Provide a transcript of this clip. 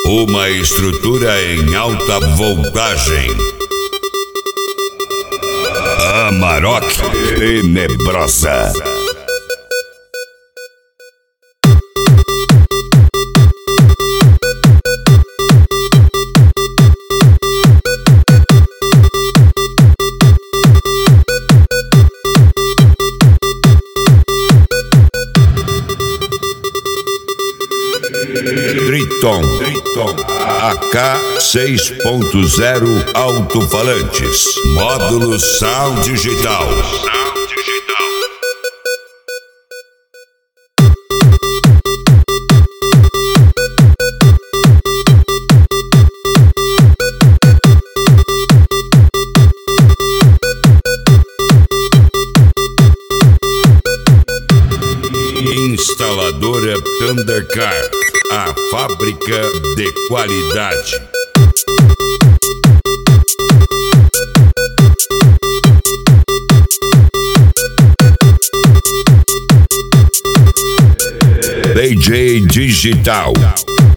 Uma estrutura em alta voltagem. Amarok Tenebrosa. Triton AK 6.0 alto-falantes. Módulo Sound Digital. Instaladora Thundercar, a fábrica de qualidade. DJ Digital.